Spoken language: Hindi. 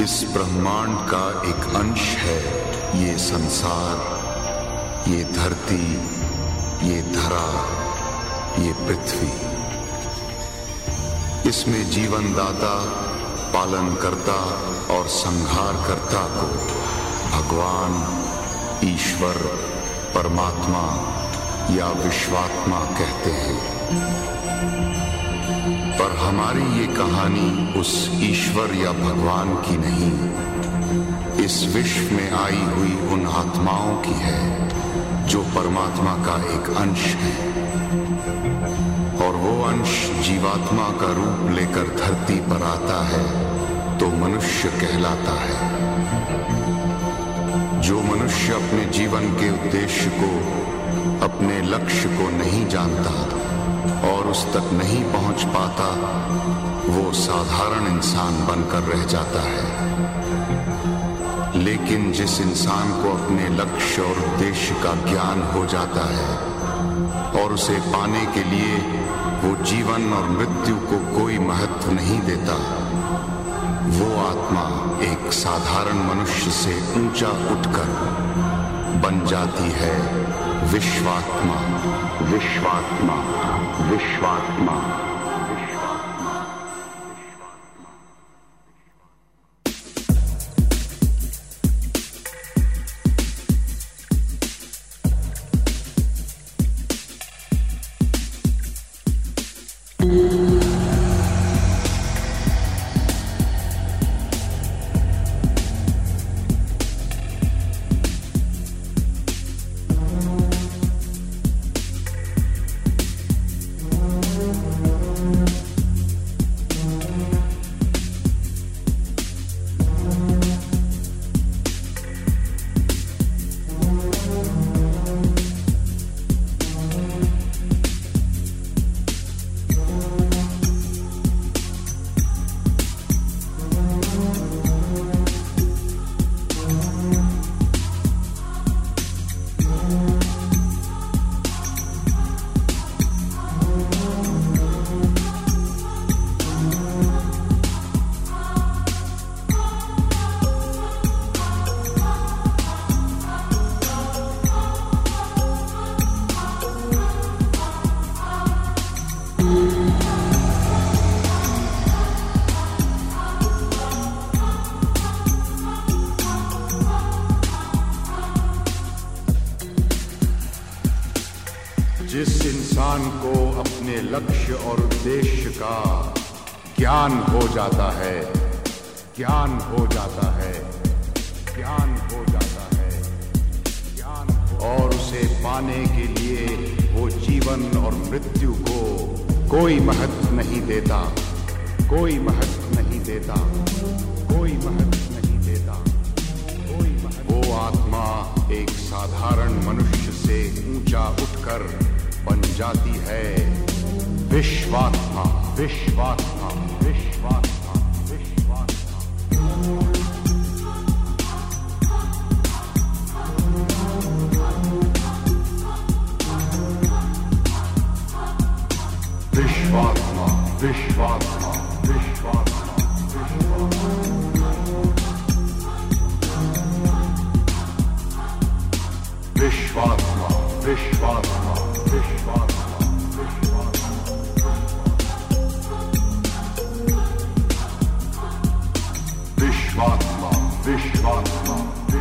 इस ब्रह्मांड का एक अंश है ये संसार, ये धरती, ये धरा, ये पृथ्वी। इसमें जीवन दाता, पालन करता और संहार करता को भगवान, ईश्वर, परमात्मा या विश्वात्मा कहते हैं। पर हमारी ये कहानी उस ईश्वर या भगवान की नहीं, इस विश्व में आई हुई उन आत्माओं की है जो परमात्मा का एक अंश है। और वो अंश जीवात्मा का रूप लेकर धरती पर आता है तो मनुष्य कहलाता है। जो मनुष्य अपने जीवन के उद्देश्य को, अपने लक्ष्य को नहीं जानता और उस तक नहीं पहुंच पाता, वो साधारण इंसान बनकर रह जाता है। लेकिन जिस इंसान को अपने लक्ष्य और उद्देश्य का ज्ञान हो जाता है और उसे पाने के लिए वो जीवन और मृत्यु को कोई महत्व नहीं देता, वो आत्मा एक साधारण मनुष्य से ऊंचा उठकर बन जाती है विश्वात्मा। विश्वात्मा, विश्वात्मा। जिस इंसान को अपने लक्ष्य और उद्देश्य का ज्ञान हो जाता है, ज्ञान हो जाता है, ज्ञान हो जाता है, ज्ञान और उसे पाने के लिए वो जीवन और मृत्यु को कोई महत्व नहीं देता, कोई महत्व नहीं देता, कोई महत्व नहीं देता, कोई महत्व। वो आत्मा एक साधारण मनुष्य से ऊंचा उठकर बन जाती है विश्वात्मा। विश्वात्मा, विश्वात्मा, विश्वात्मा। विश्वात्मा, विश्वात्मा, विश्वात्मा, विश्वात्मा, विश्वात्मा, विश्वात्मा, विश्वात्मा, विश्वात्मा, विश्वात्मा, विश्वात्मा।